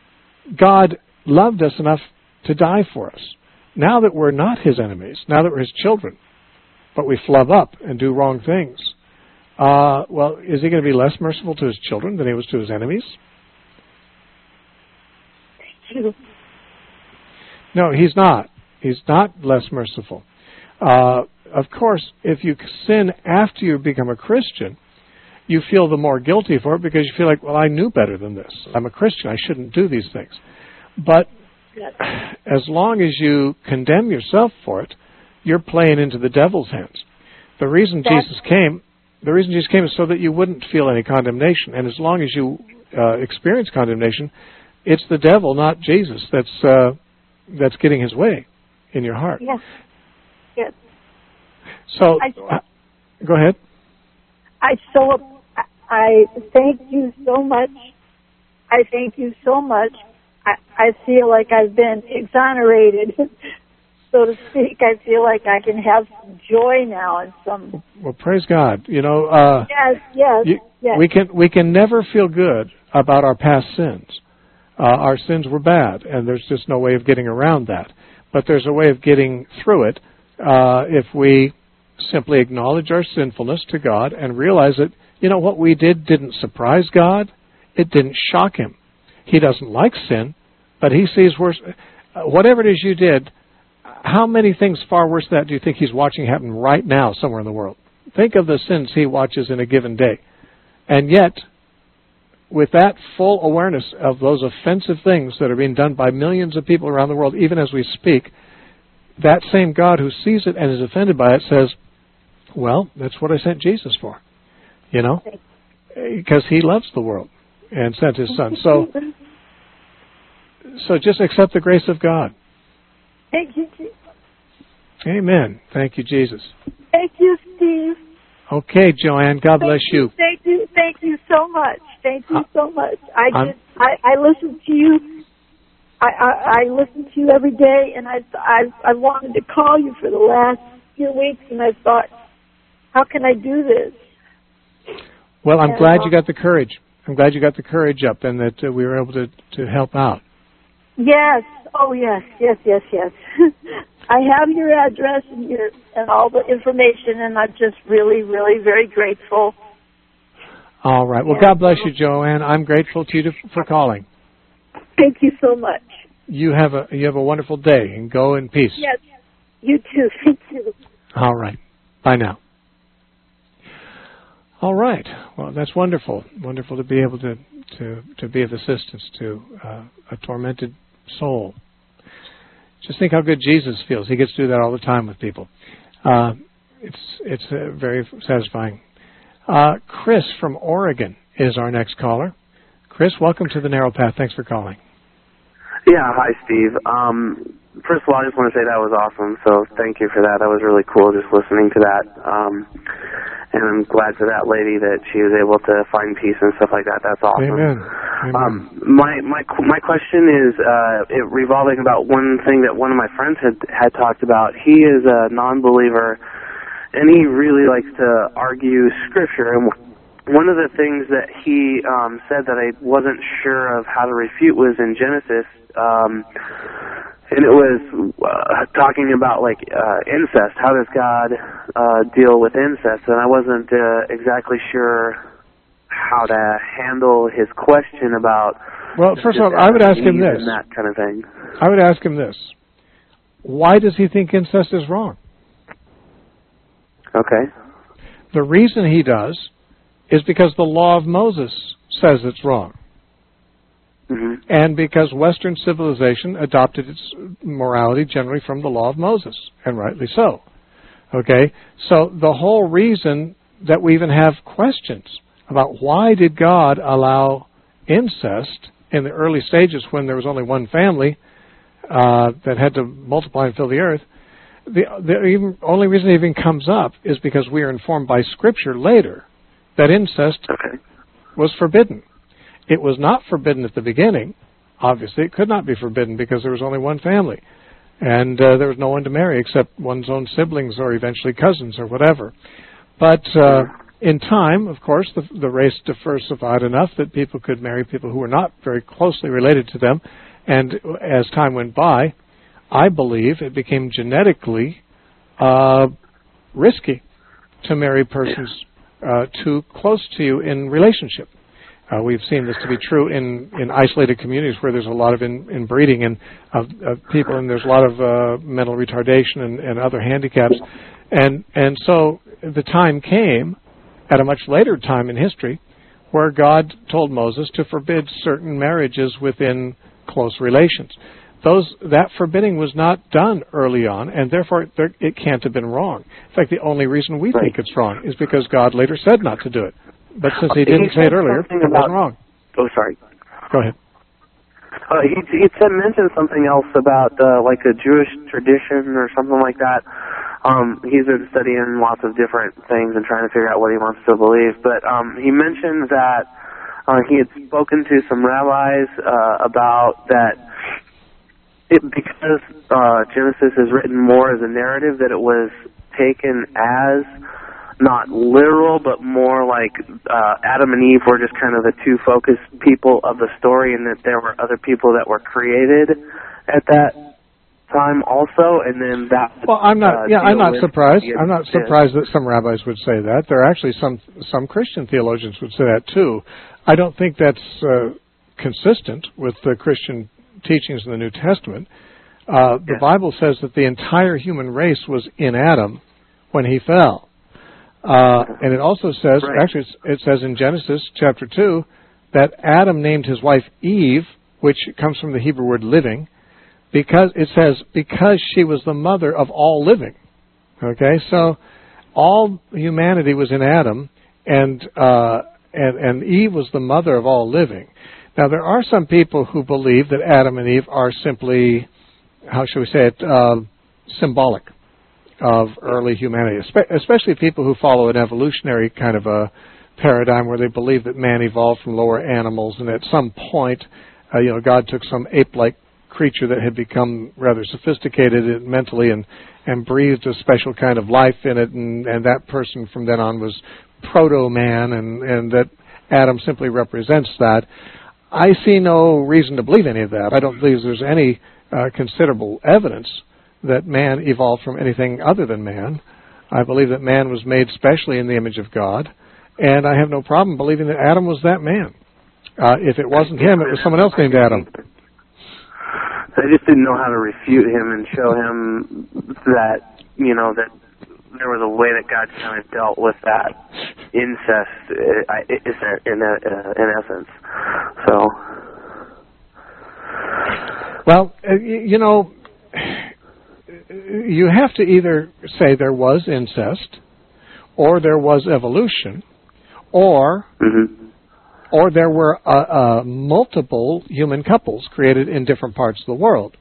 God loved us enough to die for us. Now that we're not His enemies, now that we're His children, but we flub up and do wrong things, is He going to be less merciful to His children than He was to His enemies? Thank you. No, He's not. He's not less merciful. Of course, if you sin after you become a Christian, you feel the more guilty for it because you feel like, well, I knew better than this. I'm a Christian. I shouldn't do these things. But as long as you condemn yourself for it, you're playing into the devil's hands. The reason Jesus came is so that you wouldn't feel any condemnation. And as long as you experience condemnation, it's the devil, not Jesus, that's getting his way in your heart. Yes. Yes. So, go ahead. I thank you so much. I thank you so much. I feel like I've been exonerated, so to speak. I feel like I can have some joy now and some. Well, praise God. You know. Yes. We can never feel good about our past sins. Our sins were bad, and there's just no way of getting around that. But there's a way of getting through it if we simply acknowledge our sinfulness to God and realize that, you know, what we did didn't surprise God. It didn't shock him. He doesn't like sin, but he sees worse. Whatever it is you did, how many things far worse than that do you think he's watching happen right now somewhere in the world? Think of the sins he watches in a given day. And yet, with that full awareness of those offensive things that are being done by millions of people around the world, even as we speak, that same God who sees it and is offended by it says, well, that's what I sent Jesus for, you know, because he loves the world and sent his son. So just accept the grace of God. Thank you, Jesus. Amen. Thank you, Jesus. Thank you, Steve. Okay, Joanne. God bless you. Thank you so much. Thank you so much. I listen to you. I listen to you every day, and I wanted to call you for the last few weeks, and I thought, how can I do this? Well, I'm glad you got the courage. I'm glad you got the courage up, and that we were able to help out. Yes. Oh, yes. I have your address and all the information, and I'm just really, really very grateful. All right. Well, God bless you, Joanne. I'm grateful to you for calling. Thank you so much. You have a wonderful day, and go in peace. Yes. You too. Thank you. All right. Bye now. All right. Well, that's wonderful. Wonderful to be able to be of assistance to a tormented soul. Just think how good Jesus feels. He gets to do that all the time with people. It's very satisfying. Chris from Oregon is our next caller. Chris, welcome to the Narrow Path. Thanks for calling. Yeah, hi, Steve. First of all, I just want to say that was awesome, so thank you for that. That was really cool just listening to that. And I'm glad for that lady that she was able to find peace and stuff like that. That's awesome. Amen. My question is revolving about one thing that one of my friends had talked about. He is a non-believer, and he really likes to argue Scripture. And one of the things that he said that I wasn't sure of how to refute was in Genesis, and it was talking about incest. How does God deal with incest? And I wasn't exactly sure how to handle his question about. Well, first of all, I would ask him this. That kind of thing. I would ask him this: why does he think incest is wrong? Okay. The reason he does is because the law of Moses says it's wrong. Mm-hmm. And because Western civilization adopted its morality generally from the law of Moses, and rightly so. Okay? So the whole reason that we even have questions about why did God allow incest in the early stages when there was only one family that had to multiply and fill the earth, the only reason it even comes up is because we are informed by Scripture later that incest was forbidden. It was not forbidden at the beginning. Obviously, it could not be forbidden because there was only one family. And there was no one to marry except one's own siblings or eventually cousins or whatever. But in time, of course, the race diversified enough that people could marry people who were not very closely related to them. And as time went by, I believe it became genetically risky to marry persons too close to you in relationship. We've seen this to be true in isolated communities where there's a lot of inbreeding and of people, and there's a lot of mental retardation and other handicaps. And so the time came at a much later time in history where God told Moses to forbid certain marriages within close relations. That forbidding was not done early on, and therefore it can't have been wrong. In fact, the only reason we think it's wrong is because God later said not to do it. But since he didn't say it earlier, it wasn't wrong. Oh, sorry. Go ahead. He mentioned something else about like a Jewish tradition or something like that. He's been studying lots of different things and trying to figure out what he wants to believe. But he mentioned that he had spoken to some rabbis about that because Genesis is written more as a narrative, that it was taken as not literal, but more like Adam and Eve were just kind of the two focused people of the story, and that there were other people that were created at that time also, and then that. Well, I'm not surprised. I'm not surprised that some rabbis would say that. There are actually some Christian theologians would say that too. I don't think that's consistent with the Christian teachings in the New Testament. The Bible says that the entire human race was in Adam when he fell. And it also says, actually it says in Genesis chapter 2, that Adam named his wife Eve, which comes from the Hebrew word living, because she was the mother of all living. Okay, so all humanity was in Adam, and Eve was the mother of all living. Now there are some people who believe that Adam and Eve are simply, how shall we say it, symbolic of early humanity, especially people who follow an evolutionary kind of a paradigm where they believe that man evolved from lower animals, and at some point, God took some ape-like creature that had become rather sophisticated mentally and breathed a special kind of life in it, and that person from then on was proto-man, and that Adam simply represents that. I see no reason to believe any of that. I don't believe there's any considerable evidence that man evolved from anything other than man. I believe that man was made specially in the image of God, and I have no problem believing that Adam was that man. If it wasn't him, it was someone else named Adam. I just didn't know how to refute him and show him that, that there was a way that God kind of dealt with that incest, in essence. So. Well, you have to either say there was incest, or there was evolution, or there were multiple human couples created in different parts of the world.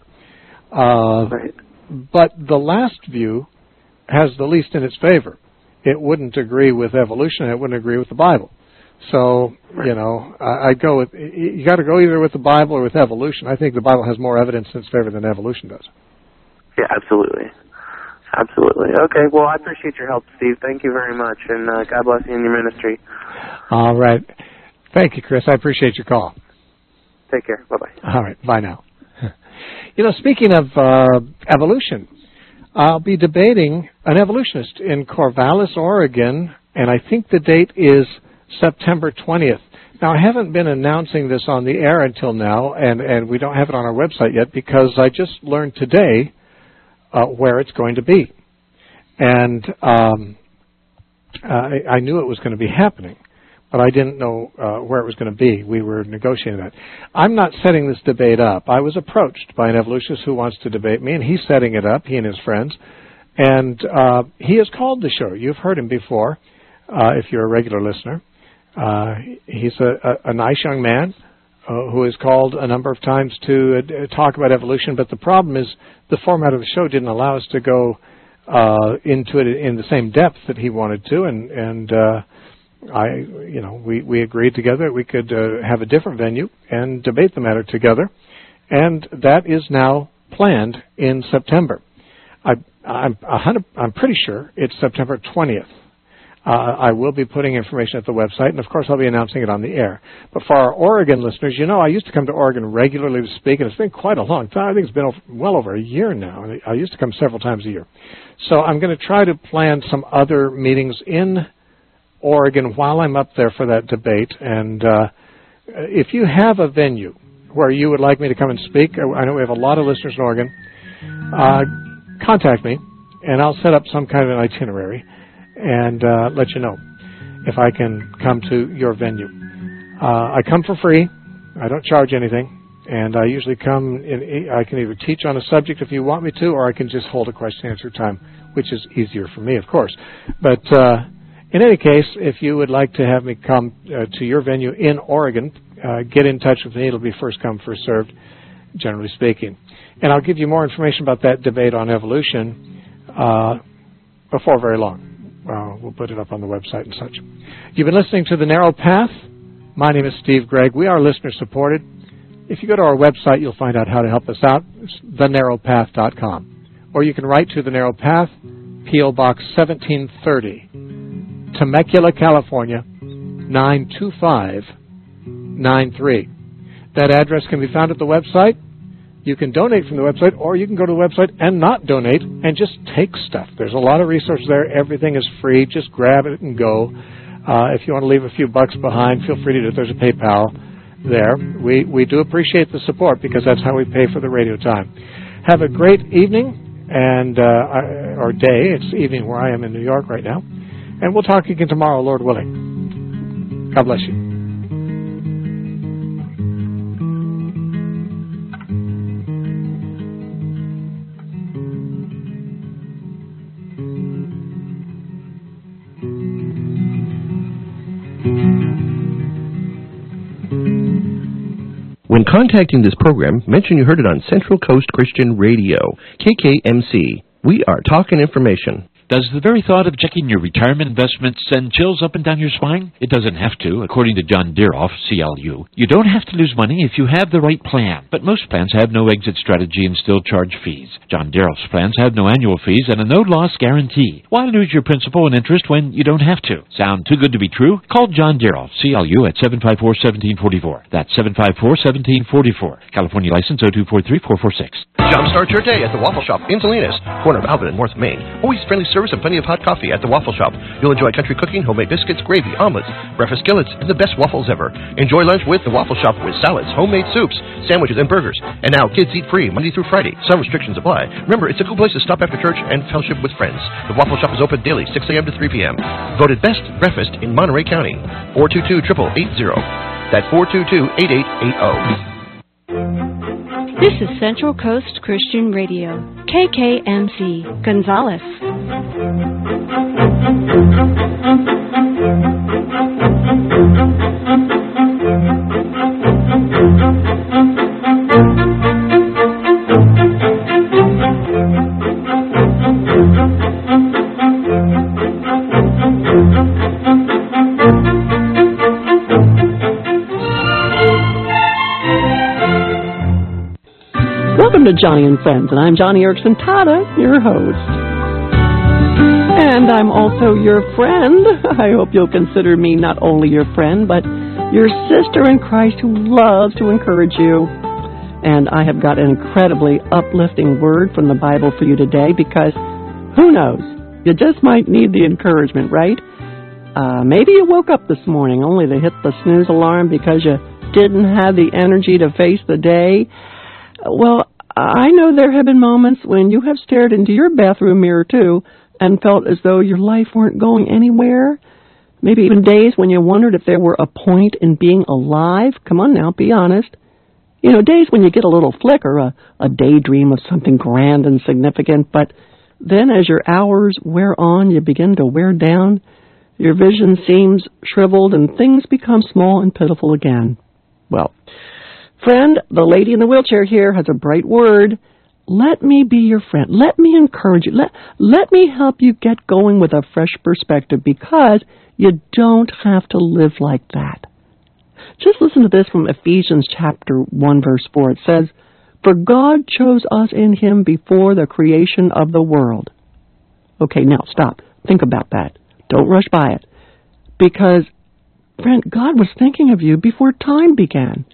But the last view has the least in its favor. It wouldn't agree with evolution, it wouldn't agree with the Bible. So, I go with, you got to go either with the Bible or with evolution. I think the Bible has more evidence in its favor than evolution does. Yeah, absolutely. Absolutely. Okay, well, I appreciate your help, Steve. Thank you very much, and God bless you in your ministry. All right. Thank you, Chris. I appreciate your call. Take care. Bye-bye. All right. Bye now. Speaking of evolution, I'll be debating an evolutionist in Corvallis, Oregon, and I think the date is September 20th. Now, I haven't been announcing this on the air until now, and we don't have it on our website yet because I just learned today where it's going to be. And I knew it was going to be happening, but I didn't know where it was going to be. We were negotiating that. I'm not setting this debate up. I was approached by an evolutionist who wants to debate me, and he's setting it up, he and his friends. And he has called the show. You've heard him before, if you're a regular listener. He's a nice young man who has called a number of times to talk about evolution, but the problem is the format of the show didn't allow us to go into it in the same depth that he wanted to, and we agreed together that we could have a different venue and debate the matter together, and that is now planned in September. I'm pretty sure it's September 20th. I will be putting information at the website, and of course I'll be announcing it on the air. But for our Oregon listeners, I used to come to Oregon regularly to speak, and it's been quite a long time. I think it's been well over a year now. I used to come several times a year. So I'm going to try to plan some other meetings in Oregon while I'm up there for that debate. And if you have a venue where you would like me to come and speak, I know we have a lot of listeners in Oregon, contact me, and I'll set up some kind of an itinerary and let you know if I can come to your venue. I come for free. I don't charge anything. And I usually come, I can either teach on a subject if you want me to, or I can just hold a question-answer time, which is easier for me, of course. But In any case, if you would like to have me come to your venue in Oregon, get in touch with me. It'll be first come, first served, generally speaking. And I'll give you more information about that debate on evolution before very long. We'll put it up on the website and such. You've been listening to The Narrow Path. My name is Steve Gregg. We are listener-supported. If you go to our website, you'll find out how to help us out. It's thenarrowpath.com. Or you can write to The Narrow Path, P.O. Box 1730, Temecula, California, 92593. That address can be found at the website. You can donate from the website, or you can go to the website and not donate and just take stuff. There's a lot of resources there. Everything is free. Just grab it and go. If you want to leave a few bucks behind, feel free to do it. There's a PayPal there. We do appreciate the support because that's how we pay for the radio time. Have a great evening and or day. It's evening where I am in New York right now. And we'll talk again tomorrow, Lord willing. God bless you. When contacting this program, mention you heard it on Central Coast Christian Radio, KKMC. We are talking information. Does the very thought of checking your retirement investments send chills up and down your spine? It doesn't have to, according to John Deeroff, CLU. You don't have to lose money if you have the right plan, but most plans have no exit strategy and still charge fees. John Deeroff's plans have no annual fees and a no-loss guarantee. Why lose your principal and interest when you don't have to? Sound too good to be true? Call John Deeroff, CLU, at 754-1744. That's 754-1744. California license 0243446. Jumpstart your day at the Waffle Shop in Salinas, corner of Alvin and North Main. Always friendly service and plenty of hot coffee at the Waffle Shop. You'll enjoy country cooking, homemade biscuits, gravy, omelets, breakfast skillets, and the best waffles ever. Enjoy lunch with the Waffle Shop with salads, homemade soups, sandwiches, and burgers. And now kids eat free Monday through Friday. Some restrictions apply. Remember, it's a cool place to stop after church and fellowship with friends. The Waffle Shop is open daily, 6 a.m. to 3 p.m. Voted best breakfast in Monterey County. 422-8880. That's 422-8880. This is Central Coast Christian Radio, KKMC, Gonzales. Welcome to Johnny and Friends, and I'm Johnny Erickson Tata, your host. And I'm also your friend. I hope you'll consider me not only your friend, but your sister in Christ who loves to encourage you. And I have got an incredibly uplifting word from the Bible for you today because, who knows, you just might need the encouragement, right? Maybe you woke up this morning only to hit the snooze alarm because you didn't have the energy to face the day. Well, I know there have been moments when you have stared into your bathroom mirror, too, and felt as though your life weren't going anywhere. Maybe even days when you wondered if there were a point in being alive. Come on now, be honest. You know, days when you get a little flicker, a daydream of something grand and significant, but then as your hours wear on, you begin to wear down, your vision seems shriveled, and things become small and pitiful again. Well, friend, the lady in the wheelchair here has a bright word. Let me be your friend. Let me encourage you. Let me help you get going with a fresh perspective because you don't have to live like that. Just listen to this from Ephesians chapter 1, verse 4. It says, "For God chose us in Him before the creation of the world." Okay, now stop. Think about that. Don't rush by it. Because, friend, God was thinking of you before time began.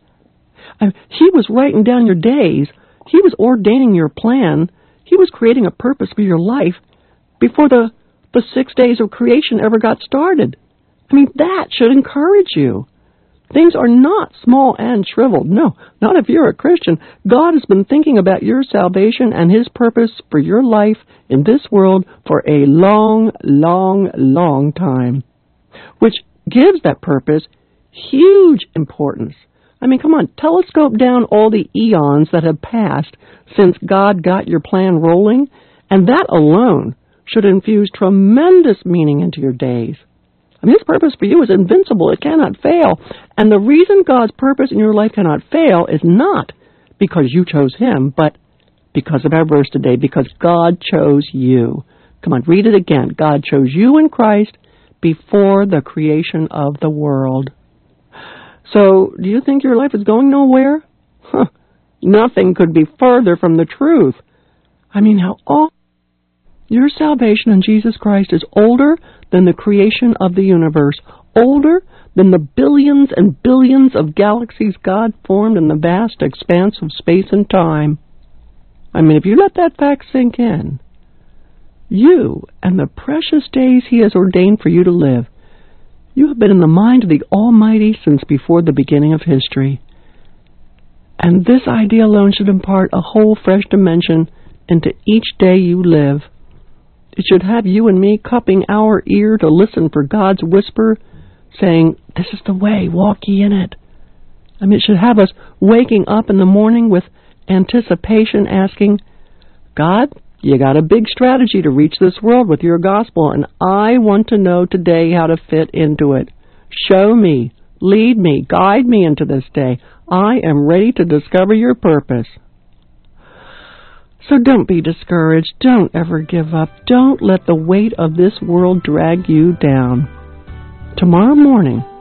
He was writing down your days. He was ordaining your plan. He was creating a purpose for your life before the 6 days of creation ever got started. I mean, that should encourage you. Things are not small and shriveled. No, not if you're a Christian. God has been thinking about your salvation and His purpose for your life in this world for a long, long, long time, which gives that purpose huge importance. I mean, come on, telescope down all the eons that have passed since God got your plan rolling, and that alone should infuse tremendous meaning into your days. I mean, His purpose for you is invincible. It cannot fail. And the reason God's purpose in your life cannot fail is not because you chose Him, but because of our verse today, because God chose you. Come on, read it again. God chose you in Christ before the creation of the world. So, do you think your life is going nowhere? Nothing could be further from the truth. I mean, how awful. Your salvation in Jesus Christ is older than the creation of the universe, older than the billions and billions of galaxies God formed in the vast expanse of space and time. I mean, if you let that fact sink in, you and the precious days He has ordained for you to live, you have been in the mind of the Almighty since before the beginning of history. And this idea alone should impart a whole fresh dimension into each day you live. It should have you and me cupping our ear to listen for God's whisper, saying, "This is the way, walk ye in it." I mean, it should have us waking up in the morning with anticipation, asking, "God, you got a big strategy to reach this world with your gospel, and I want to know today how to fit into it. Show me, lead me, guide me into this day. I am ready to discover your purpose." So don't be discouraged. Don't ever give up. Don't let the weight of this world drag you down. Tomorrow morning,